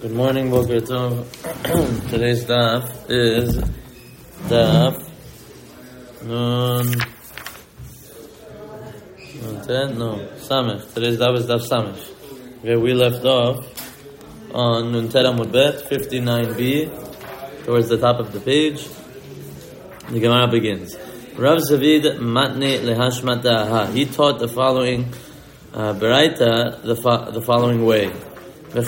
Good morning, Boker Tov. Today's daf is daf Samech. Today's daf is daf Samech. Where we left off on Nun Tet Amud Bet 59b, towards the top of the page. The Gemara begins. Rav Zavid Matne Lehashmat Da'aha. He taught the following Beraita the following way. If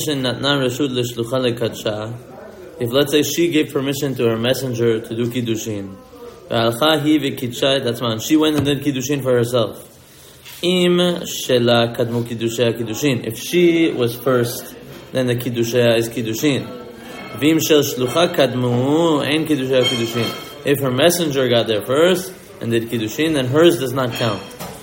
let's say she gave permission to her messenger to do kiddushin, she went and did kiddushin for herself. If she was first, then the kiddushin is kiddushin. If her messenger got there first and did kiddushin, then hers does not count.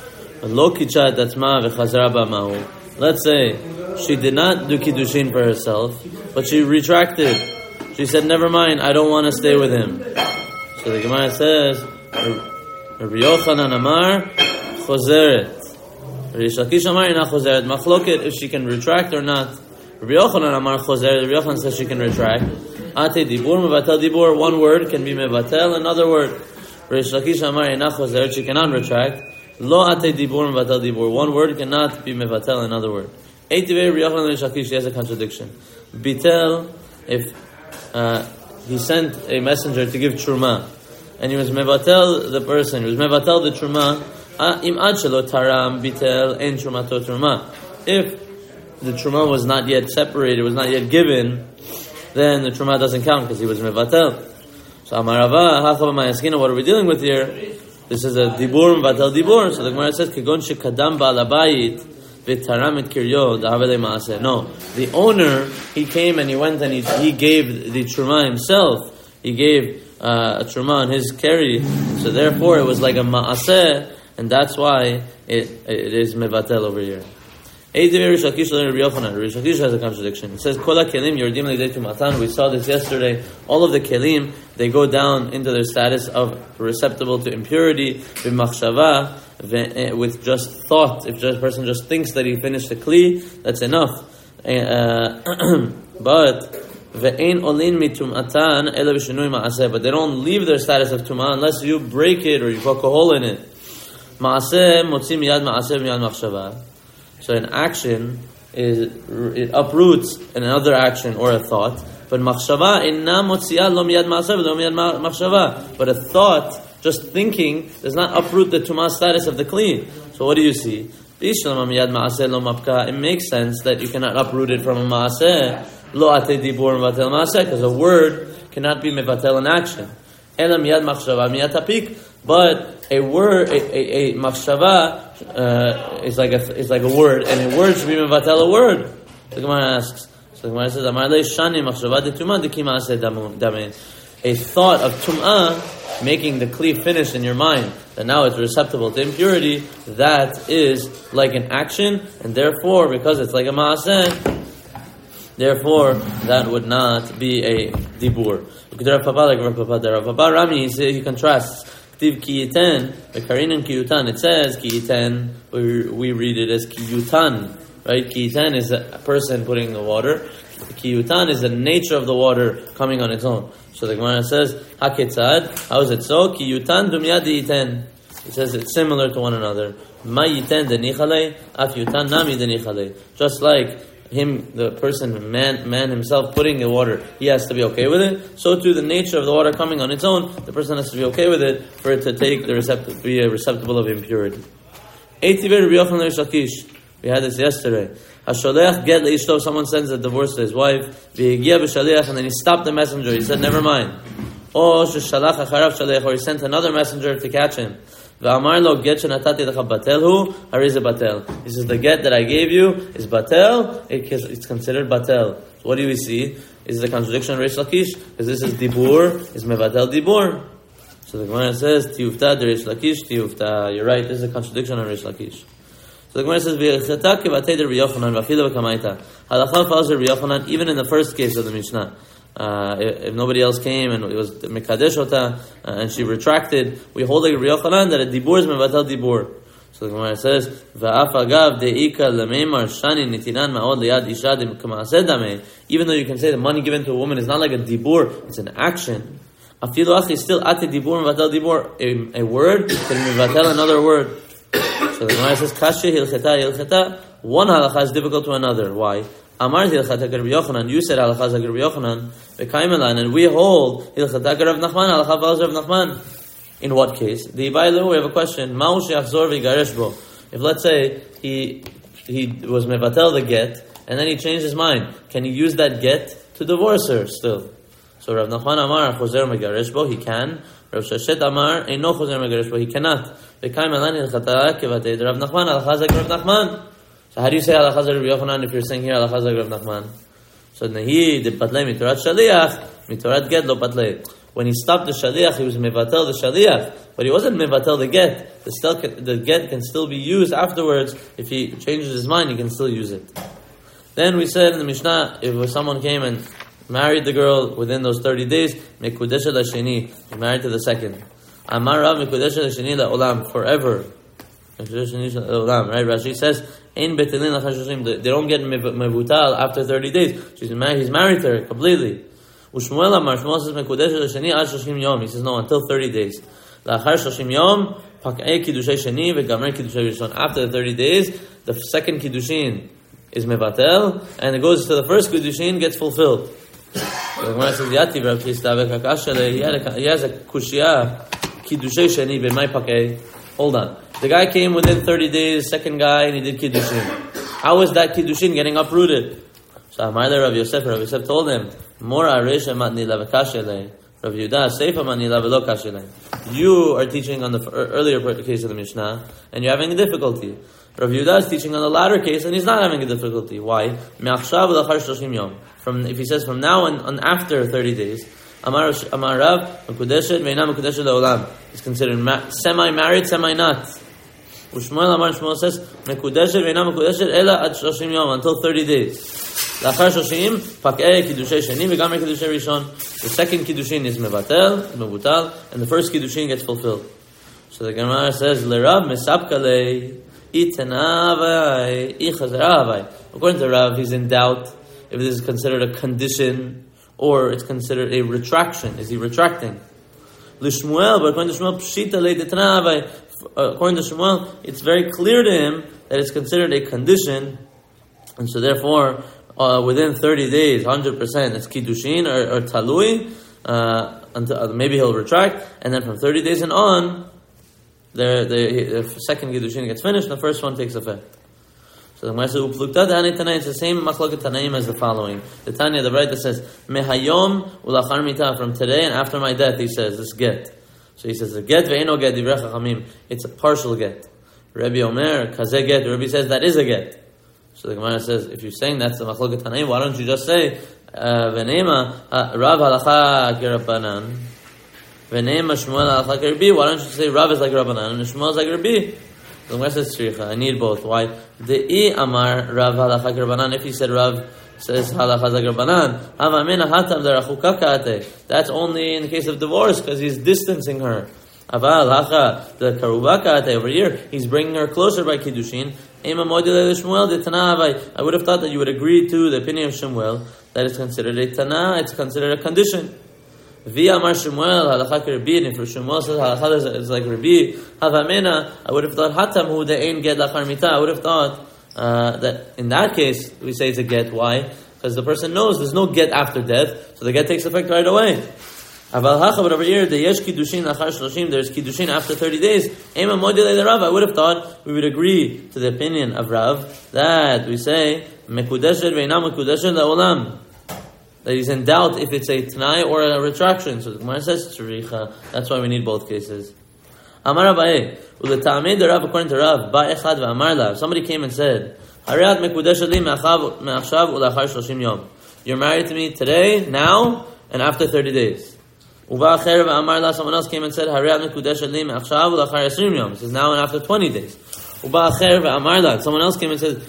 Let's say she did not do kiddushin for herself, but she retracted. She said, never mind, I don't want to stay with him. So the Gemara says, Rabbi Yochanan Amar, chozeret. Rish Lakish Amar, ina chozeret. Machloket, if she can retract or not. Rabbi Yochanan Amar, chozeret. Rabbi Yochanan says she can retract. Ate dibur, mevatel dibur. One word can be mevatel, another word. Rish Lakish Amar, ina chozeret. She cannot retract. Lo ate dibur, mevatel dibur. One word cannot be mevatel, another word. She has a contradiction. Bitel, if he sent a messenger to give truma, and he was mevatel the person, he was mevatel the truma, im ad shelo taram bitel en trumato truma. If the truma was not yet separated, was not yet given, then the truma doesn't count because he was mevatel. So amarava hachava mayaskina. What are we dealing with here? This is a dibur mevatel dibur. So the Gemara says kigon shekadam ba'alabayit. No, the owner, he came and he went and he gave the truma himself. He gave a truma on his carry. So therefore it was like a ma'aseh, and that's why it is mevatel over here. Rish Lakish has a contradiction. It says, we saw this yesterday. All of the kelim, they go down into their status of receptible to impurity, with just thought. If just a person just thinks that he finished the kli, that's enough. But they don't leave their status of tumah unless you break it or you poke a hole in it. So an action it uproots another action or a thought. But machshava inna motzia lo miyad ma'aseh lo miyad machshava. But a thought, just thinking, does not uproot the tumah status of the kli. So what do you see? It makes sense that you cannot uproot it from a ma'aseh, lo ate dibur mevatel ma'aseh, because a word cannot be mevatel in action. Ela miyad machshava miyad tapik. But a word, a machshava is like a word, and a word should be mevatel a word. The Gemara asks. So the Gemara says, "Amar le shani machshava de tumah de ki ma'aseh damen." A thought of tumah, making the kli finish in your mind, that now it's receptible to impurity, that is like an action, and therefore, because it's like a ma'aseh, therefore, that would not be a dibur. Rav Papa Rami, he contrasts. It says kiyiten, we read it as kiyutan, right? Kiyiten is a person putting the water. Kiyutan is the nature of the water coming on its own. So the Gemara says, haketzad, how is it so? Kiyutan dumyad yiten. It says it's similar to one another. Ma yiten denichale, af yutan nami denichale. Just like him, the person, man himself putting the water, he has to be okay with it. So too, the nature of the water coming on its own, the person has to be okay with it for it to take be a receptacle of impurity. We had this yesterday. Someone sends a divorce to his wife, and then he stopped the messenger. He said, never mind. Or he sent another messenger to catch him. He says, the get that I gave you is batel, it's considered batel. So what do we see? Is the contradiction of Rish Lakish? Because this is dibur, is mevatel dibur. So the Gemara says, tiyufta de Rish Lakish, tiyufta. You're right, this is a contradiction of Rish Lakish. So the Gemara says, Halakha follows Rabbi Yochanan even in the first case of the Mishnah. If nobody else came and it was Mekadesh Ota and she retracted, we hold like Rabbi Yochanan that a dibur is mevatel dibur. So the Gemara says, "Va'af agav deika lemeimar shani nitinan ma'od liyad isha k'maaseh dameh." Even though you can say the money given to a woman is not like a dibur, it's an action. Afilu achi still ate dibur mevatel dibur, a word can mevatel another word. So the Gemara says, "Kashi hilcheta." One halacha is difficult to another. Why? Amar hilcheta Rabbi Yochanan. You said halacha Rabbi Yochanan. V'kaimelan, and we hold hilcheta Rabbi Nachman. Halacha v'al Rabbi Nachman. In what case? The Ibailu, we have a question. Ma'u she'achzor v'yigaresh bo. If let's say he was mevatel the get, and then he changed his mind, can he use that get to divorce her still? So Rav Nachman Amar chozer megaresh bo, he can. Rav Sheshet Amar eino chozer megaresh bo, he cannot. V'kaim alan hilchata kevatei Rav Nachman alachazak Rav Nachman. So how do you say alachazak Rav Yochanan if you're saying here alachazak Rav Nachman? So nehi de patlei mitorat shaliach, mitorat get lo patlei. When he stopped the shaliach, he was mevatel the shaliach, but he wasn't mevatel the get. The get can still be used afterwards. If he changes his mind, he can still use it. Then we said in the Mishnah, if someone came and married the girl within those 30 days, mekudesha lasheni, he married to the second. Amar Rav mekudesha lasheni la'olam, forever. Right? Rashi says, Ein betelin lachashoshim, they don't get mevutal after 30 days. He's married to her completely. Ushmuel Amar, Shmuel says, mekudesha lasheni ad shoshim yom. He says, no, until 30 days. Lachar shoshim yom, pak'ei kiddushay sheni, ve'gamer kiddushay rishon. After the 30 days, the second kiddushin is mevatel, and it goes to the first kiddushin, gets fulfilled. The Gemara says, Yativ Rav Chisda v'kakashale, he has a kushia, kiddushay sheni, b'may pak'ei. Hold on. The guy came within 30 days, second guy, and he did kiddushin. How is that kiddushin getting uprooted? So Amar Rav Yosef told him, Mor aresh matni lavakashale, Rav Yehuda seifa matni lavelo kashale. You are teaching on the earlier case of the Mishnah, and you're having a difficulty. Rav Yehuda is teaching on the latter case, and he's not having a difficulty. Why? If he says from now on after 30 days, Amar Rav mekudeshet ve'ina mekudeshet le'olam, is considered semi-married, semi-not. Ushmuel Amar, Shmuel says mekudeshet ve'ina mekudeshet ela ad 30 yom, until 30 days. Lachar shoshim pak'ei kiddushay sheni v'gamer kiddushay rishon. The second kiddushin is mevutal, and the first kiddushin gets fulfilled. So the Gemara says leRav mesapkalei itanavai ichazaravai. According to Rav, he's in doubt if this is considered a condition or it's considered a retraction. Is he retracting? L'Shmuel, but according to Shmuel, pshita leitanavai. According to Shmuel, it's very clear to him that it's considered a condition, and so therefore, within 30 days, 100%, it's kiddushin or talui, until maybe he'll retract, and then from 30 days and on, the second kiddushin gets finished, and the first one takes effect. So the Gemara says, it's the same machloket tanaim as the following. The Tanya, the Braita says, mehayom ulachar mita, from today and after my death, he says, this get. So he says, the get ve'eno get divrei chachamim, it's a partial get. Rabbi Omer, kazeh get, Rabbi says, that is a get. So the Gemara says, if you're saying that's the machloket tanaim, why don't you just say v'neima Rav halacha k'Rabbanan, v'neima Shmuel halacha k'Rabbi? Why don't you say Rav is like Rabbanan and Shmuel is like Rabbi? The Gemara says tzricha. I need both. Why? The Amar Rav halacha k'Rabbanan. If he said Rav says halacha like Rabbanan, havamena hatam derachuka ka'ate. That's only in the case of divorce because he's distancing her. Aval halacha the karuba ka'ate, over here he's bringing her closer by kiddushin. I would have thought that you would agree to the opinion of Shemuel that it's considered a tana, it's considered a condition. Via Amar Shemuel halacha k'Rabbi, and if Shemuel says halacha is like Rabbi, havamena, I would have thought hatam hu de'ein get lachar mita. I would have thought that in that case we say it's a get. Why? Because the person knows there's no get after death, so the get takes effect right away. But over here, there's kiddushin after 30 days. I would have thought we would agree to the opinion of Rav that we say mekudeshet ve'ina mekudeshet le'olam, that he's in doubt if it's a t'nai or a retraction. So the Gemara says tzricha. That's why we need both cases. Amar Abaye uletamei the Rav, according to Rav, ba'echad ve'amar la. Somebody came and said, Hariat mekudeshet li me'achshav u'lachar 30 yom. You're married to me today, now, and after 30 days. Someone else came and said, it says now and after 20 days. Someone else came and said,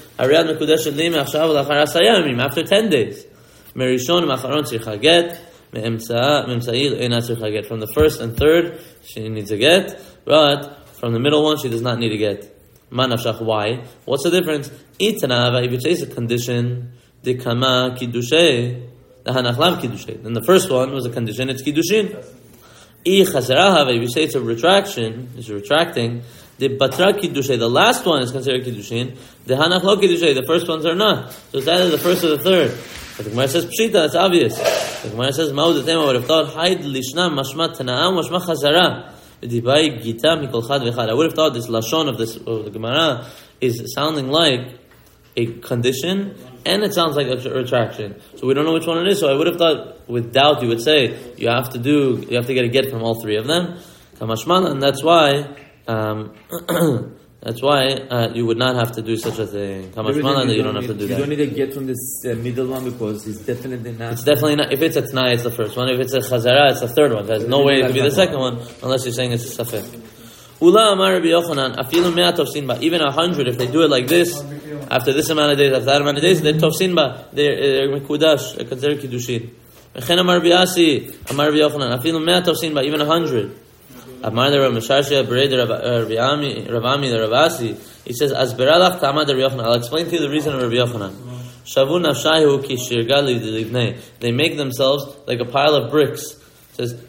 after 10 days. From the first and third, she needs a get, but from the middle one, she does not need a get. Why? What's the difference? If it says a condition, then the first one was a condition, it's kiddushin. If you say it's a retraction, it's retracting, the last one is considered kiddushin, the first ones are not. So it's either the first or the third. But the Gemara says pshita, it's obvious. The Gemara says ma'od tema would have thought haid lishna mashma tana'am mashma chazara. I would have thought this lashon of the Gemara is sounding like a condition and it sounds like a retraction. So we don't know which one it is. So I would have thought, with doubt, you would say you have to get a get from all three of them. Kamashmana, and that's why you would not have to do such a thing. Kamashmana, that you don't have to do that. You don't need a get from this middle one because it's definitely not. It's definitely not. If it's a t'nai, it's the first one. If it's a chazara, it's the third one. There's no way it could be the second one unless you're saying it's a safek. Ula amar Rabbi Yochanan, afilu me'at tofsin ba. Even 100, if they do it like this, after this amount of days, after that amount of days, they're tofsin ba. They're mekudash, they're considered kiddushin. Mechen amar Rabbi Asi, amar Rabbi Yochanan, afilu me'at tofsin ba. Even 100. Amar the Rav Meshashia, Bered Rav Ami, the Rav Asi. He says, Asberalach tamad Rabbi Yochanan. I'll explain to you the reason of Rabbi Yochanan. Shavu nafshayu ki shirgali d'livnei. They make themselves like a pile of bricks. It says,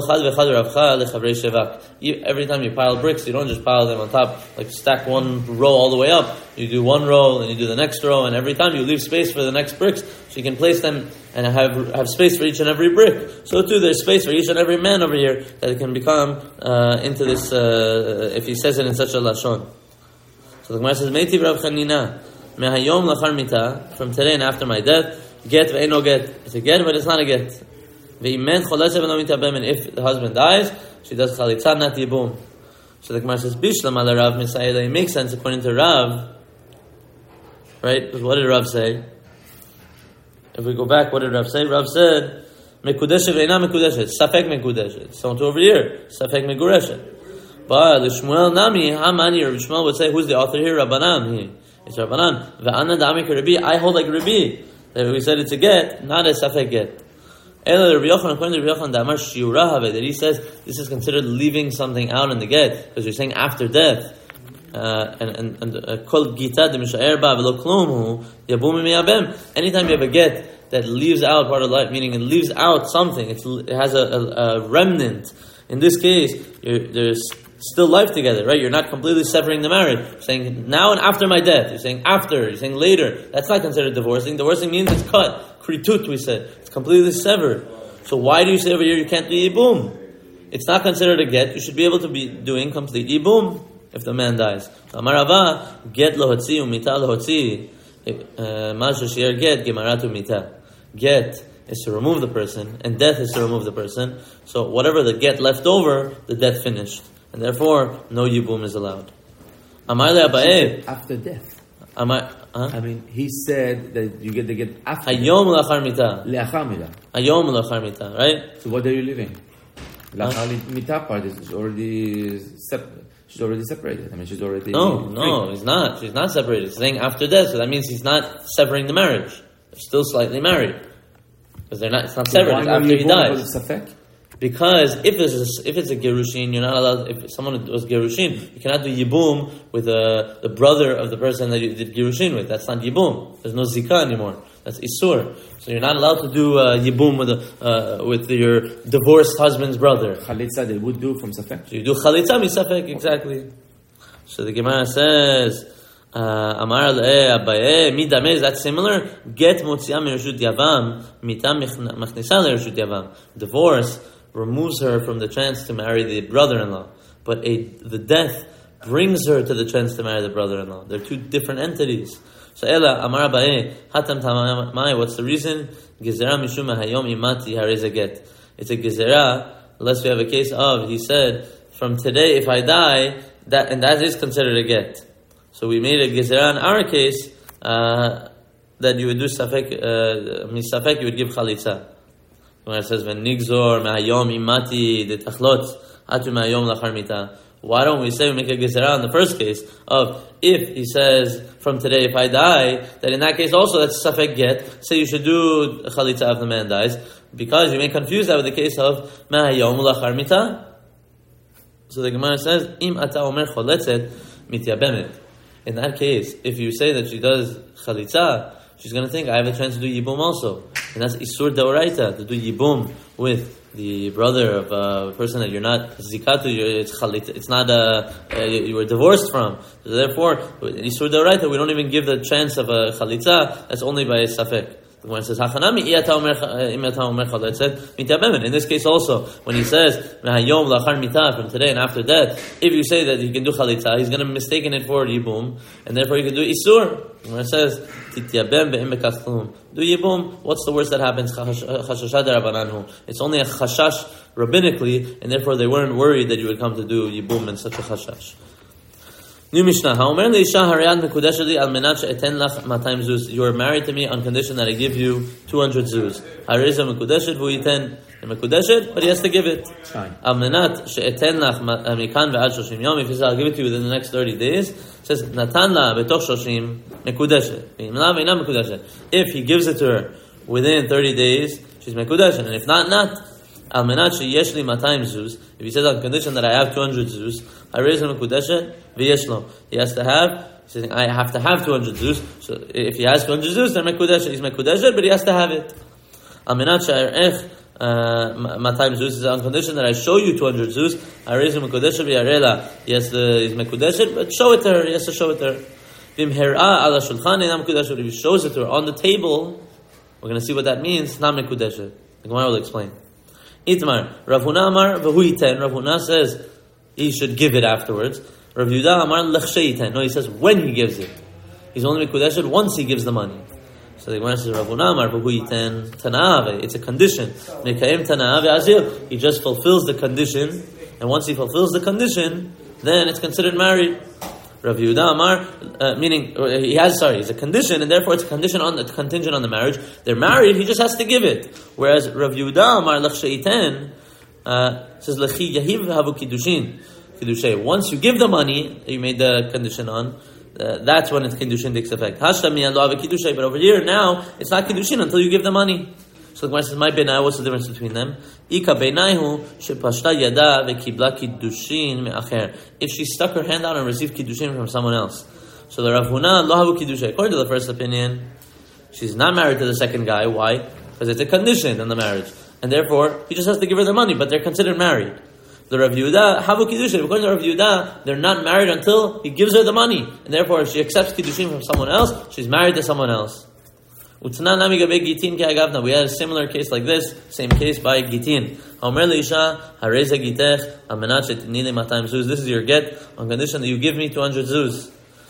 every time you pile bricks, you don't just pile them on top, like stack one row all the way up. You do one row, and you do the next row, and every time you leave space for the next bricks, so you can place them and have space for each and every brick. So too, there's space for each and every man over here that it can become into this, if he says it in such a lashon. So the Gemara says, Meitiv Rav Chanina, mehayom lachar mita, from today and after my death, get ve'eno get. It's a get, but it's not a get. And if the husband dies, she does chalitza, not yibum. So the Gemara says, Bishlam ala Rav Misayela. It makes sense according to Rav. Right? Because what did Rav say? If we go back, what did Rav say? Rav said, Mekudeshet ve'ena mekudeshet. Safek mekudeshet. So to over here, Safek megureshet. But the Shmuel Nami, Hamani, Rabbi Shmuel would say, who's the author here? Rabbanan. It's Rabbanan. Ve'ana da'amik Rabbi. I hold like Rabbi. That we said it's a get, not a Safek get. According to Rabbi Yochanan, that he says this is considered leaving something out in the get because you're saying after death. Anytime you have a get that leaves out part of life, meaning it leaves out something, it has a remnant. In this case, there's still life together, right? You're not completely severing the marriage. You're saying now and after my death. You're saying after. You're saying later. That's not considered divorcing. Divorcing means it's cut. Kritut, we said. It's completely severed. So why do you say over here you can't do yibum? It's not considered a get. You should be able to be doing complete yibum if the man dies. Amar Rava, get lohotzi umita lohotzi. Mashu shi'er get gemaratu mita. Get is to remove the person, and death is to remove the person. So whatever the get left over, the death finished. And therefore, no yibum is allowed. Amar le'abae. After death. I mean, he said that you get the get after. Hayom lachar mita. Le'achar mita. Hayom lachar mita, right? So what are you living? Lachar mita part is already separate. She's already separated. I mean, she's already. No, he's not. She's not separated. He's saying after death, so that means he's not severing the marriage. They're still slightly married because they're not. It's not severed. It's after he dies. Because if it's a gerushin, you're not allowed. If someone was gerushin, you cannot do yibum with the brother of the person that you did gerushin with. That's not yibum. There's no zikah anymore. That's isur. So you're not allowed to do yibum with your divorced husband's brother. Chalitza they would do from safek. So you do chalitza misafek exactly. So the Gemara says, Amar Abaye midame. Is that similar? Get motzia mereshut yavam mita machnisa lereshut yavam. Divorce removes her from the chance to marry the brother-in-law, but the death brings her to the chance to marry the brother-in-law. They're two different entities. So Ela Amar Abaye Hatam Tamai. What's the reason? Gezerah mishum hayom imati hareza get. It's a gezerah unless we have a case of he said from today if I die that is considered a get. So we made a gezerah in our case that you would do safek misafek you would give chalitza. When it says when nigzor ma'ayom imati de tachlot atu ma'ayom lachar mita. Why don't we say we make a gezerah in the first case of if he says from today if I die, that in that case also that's safek get. Say you should do chalitza if the man dies because you may confuse that with the case of ma'ayom lachar mita. So the Gemara says im ata omer choletzet mityabemet. In that case, if you say that she does chalitza, she's going to think, I have a chance to do yibum also. And that's isur deoraita, to do yibum with the brother of a person that you're not zikatu, it's chalitza, it's not you were divorced from. So therefore, isur deoraita, we don't even give the chance of a chalitza, that's only by a safek. When it says Hachanami, in this case also, when he says from today and after death, if you say that he can do chalitza, he's going to mistake it for yibum, and therefore he can do isur. When it says do yibum, what's the worst that happens? It's only a chashash rabbinically, and therefore they weren't worried that you would come to do yibum in such a chashash. New Mishnah. You are married to me on condition that I give you 200 zuz. But he has to give it. If he says, I'll give it to you within the next 30 days, it says, if he gives it to her within 30 days, she's mekudeshet. And if not. If he says on condition that I have 200 zuz, he has to have. He's saying I have to have 200 zuz. So if he has 200 zuz, then mekudeshet. He's mekudeshet, but he has to have it. Is on condition that I show you 200 zuz. Yes, he's mekudeshet, but show it to her. He has to show it to her. If he shows it to her on the table, we're going to see what that means. Not mekudeshet. The Gemara will explain. Itmar, Rav Huna Amar v'huiten. Rav Huna says he should give it afterwards. Rav Yehuda Amar l'chsheiten. No, he says when he gives it. He's only mekudeshet once he gives the money. So the Gemara says Rav Huna Amar v'huiten tanave. It's a condition. Mekaim tanave azil. He just fulfills the condition, and once he fulfills the condition, then it's considered married. Rav Yehuda Amar, meaning it's a condition, and therefore it's a contingent on the marriage. They're married, he just has to give it. Whereas Rav Yehuda Amar l'chsheiten says l'chi yahiv havu kiddushin. Once you give the money that you made the condition on, that's when it's kiddushin takes effect. Hashtami and lo have kiddushin, but over here now it's not kiddushin until you give the money. So the Gemara says, "My benai, what's the difference between them? Ika benaihu shepashta yada vekibla kiddushin me'acher. If she stuck her hand out and received kiddushin from someone else, so the Rav Huna lo havu kiddushin. According to the first opinion, she's not married to the second guy. Why? Because it's a condition in the marriage, and therefore he just has to give her the money. But they're considered married. The Rav Yehuda havu kiddushin. According to Rav Yehuda, they're not married until he gives her the money, and therefore if she accepts kiddushin from someone else, she's married to someone else. We had a similar case like this, same case by Gitin. This is your get on condition that you give me 200 zuz.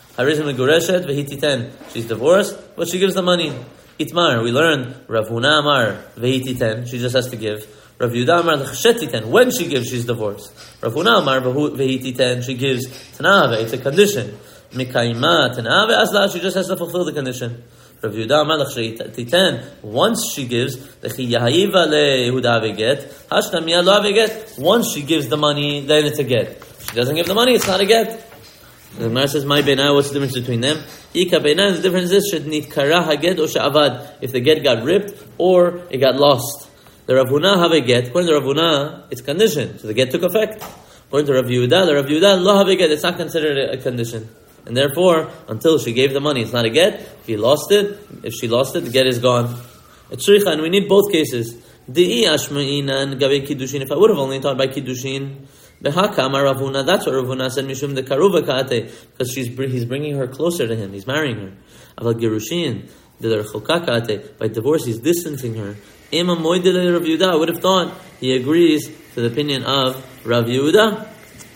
She's divorced, but she gives the money. Itmar, we learned Rav Huna Amar vehititen, she just has to give. Rav Yehuda Amar l'chshetiten, when she gives, she's divorced. Rav Huna Amar vehititen, she gives tanave, it's a condition. Mikaima tanave asla, she just has to fulfill the condition. Rav Yehuda Amar l'chshetiten, once she gives, l'chi yahayiva lehuda veget, hashtamiya lo veget, once she gives the money, then it's a get. She doesn't give the money, it's not a get. The Gemara says, "My benai, what's the difference between them?" Ika benai, the difference is should nitkara haget or she'avad. If the get got ripped or it got lost. The Rav Huna have a get. According to Rav Huna, it's conditioned, so the get took effect. According to Rav Yehuda, the Rav Yehuda lo have a get. It's not considered a condition, and therefore, until she gave the money, it's not a get. If she lost it, the get is gone. It's shricha, and we need both cases. Dei ashmainan gabe kiddushin. If I would have only taught by kiddushin. Behakama Rav Huna, that's what Rav Huna said, Mishum de Karuva Kate, because he's bringing her closer to him, he's marrying her. Aval Gerushin, de Rechoka Kate, by divorce he's distancing her. Ema Moidele Rav Yehuda, I would have thought he agrees to the opinion of Rav Yehuda.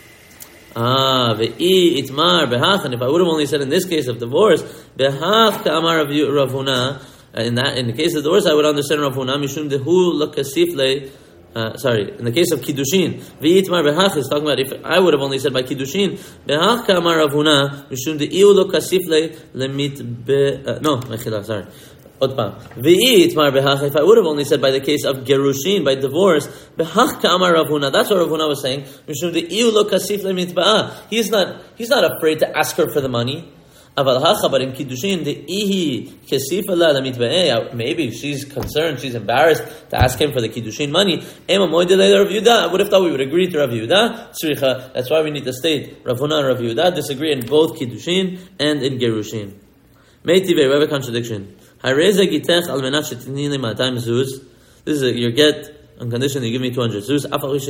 Ve'i itmar behach, and if I would have only said in this case of divorce, behach ka'amar Rav Huna, in the case of divorce I would understand Rav Huna, Mishum dehu lakasif le. In the case of Kiddushin, V'yitmar behach is talking about if I would have only said by Kiddushin, behach ka'amar Rav Huna, mishum de'iu lo kasif lemit sorry. V'yitmar behach, if I would have only said by the case of Gerushin, by divorce, behach ka'amar Rav Huna, that's what Rav Huna was saying, mishum de'iu lo kasif lemit ba'ah. He's not afraid to ask her for the money. But in Kiddushin, the ihi kesifa la mitba'eh. Maybe she's concerned, she's embarrassed to ask him for the Kiddushin money. Ema moide leila Rav Yehuda. I would have thought we would agree to Rav Yehuda. Tzricha. That's why we need to state Rav Huna and Rav Yehuda disagree in both Kiddushin and in Gerushin. Meitive, we have a contradiction. Hareza gitech al menat shetinini ma'atayim zuz. This is your get on condition that you give me 200 zuz.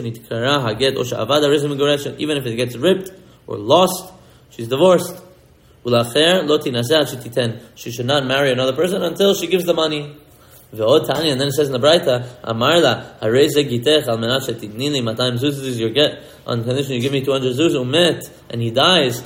Even if it gets ripped or lost, she's divorced. She should not marry another person until she gives the money. And then it says in the Braita, this is your get on condition you give me 200 zuz, and he dies.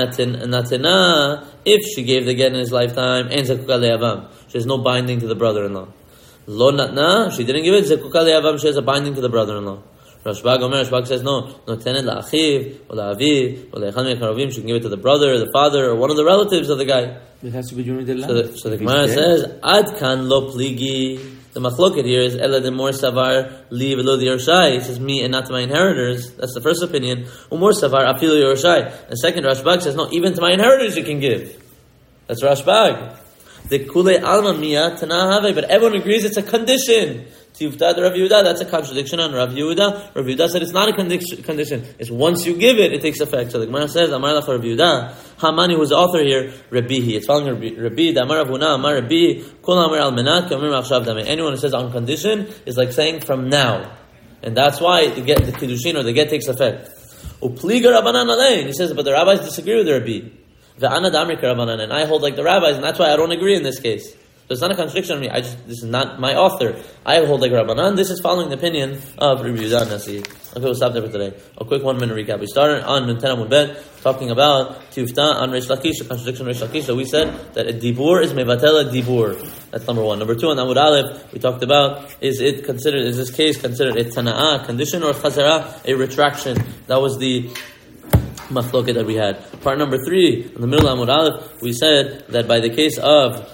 If she gave the get in his lifetime, she has no binding to the brother-in-law. Lo natna, she didn't give it, she has a binding to the brother-in-law. Rashbag says no. Notenet la'achiv, or la'aviv, or la'echad me'karovim. She can give it to the brother, or the father, or one of the relatives of the guy. It has to be during the life. So the Gemara says, Ad kan lo pligi. The machloket here is ela de mor savar li velo di yorshai. It says me and not to my inheritors. That's the first opinion. Umor savar afilu yorshai. And second, Rashbag says no, even to my inheritors you can give. That's Rashbag. The kule alma miya tanahave, but everyone agrees it's a condition. Tivtad Rav Yehuda, that's a contradiction on Rav Yehuda. Rav Yehuda said it's not a condition. It's once you give it, it takes effect. So the Gemara says, Amar lach Rav Yehuda, Hamani, who's the author here, Rabbihi. It's following Rabbi, Amar Rav Huna, Amar Rabbi, Kol Amar al Menat, Kamir Machshav Dame. Anyone who says on condition is like saying from now. And that's why the Kiddushin or the get takes effect. Upliga Rabbanan Alein. He says, but the rabbis disagree with the Rabbi. Ve'ana Damri Rabbanan. And I hold like the rabbis, and that's why I don't agree in this case. So it's not a contradiction on me. This is not my author. I hold like Rabbanan. This is following the opinion of Rabbi Yehuda Nasi. Okay, we'll stop there for today. A quick 1 minute recap. We started on Nunten Amud Bet, talking about Tifta on Reish Lakish, a contradiction of Reish Lakish. So we said that a dibur is mevatel a dibur. That's number 1. Number 2, on Amud Aleph, we talked about, is this case considered a tana'ah, condition, or chazara, a retraction? That was the machloket that we had. Part number 3, in the middle of Amud Aleph, we said that by the case of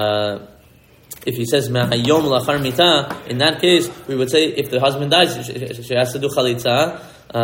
if he says me'hayom lachar mita, in that case we would say if the husband dies, she has to do chalitza,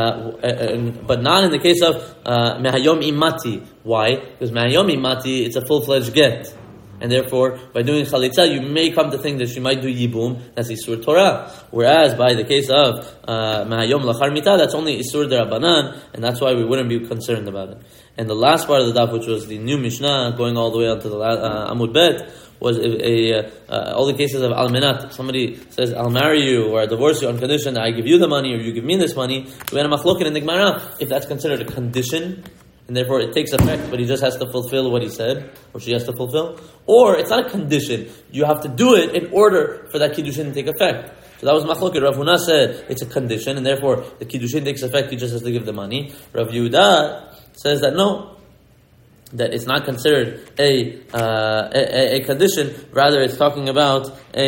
but not in the case of me'hayom imati. Why? Because me'hayom imati, it's a full-fledged get. And therefore, by doing chalitza, you may come to think that she might do yibum. That's Isur Torah. Whereas, by the case of Mahayom Lachar Mita, that's only Isur Derabanan, and that's why we wouldn't be concerned about it. And the last part of the daf, which was the new Mishnah, going all the way onto the Amud Bet, was all the cases of Almenat. Somebody says, I'll marry you, or I divorce you on condition that I give you the money, or you give me this money. So we had a machloket in the Gemara, if that's considered a condition, and therefore it takes effect, but he just has to fulfill what he said, or she has to fulfill. Or it's not a condition. You have to do it in order for that Kiddushin to take effect. So that was machloket. Rav Huna said it's a condition, and therefore the Kiddushin takes effect, he just has to give the money. Rav Yehuda says that no, that it's not considered a condition. Rather, it's talking about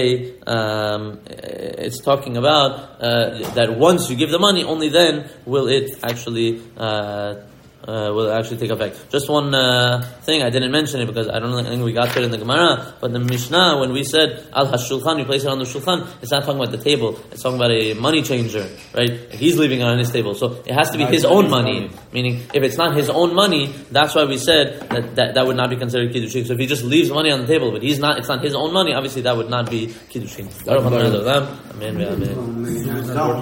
that once you give the money, only then will it actually take effect. Just one thing, I didn't mention it because I don't think we got to it in the Gemara, but the Mishnah, when we said al hashulchan, we place it on the shulchan, it's not talking about the table, it's talking about a money changer, right? He's leaving it on his table, so it has to be his own money, meaning if it's not his own money, that's why we said that would not be considered kiddushin. So if he just leaves money on the table, but it's not his own money, obviously that would not be kiddushin.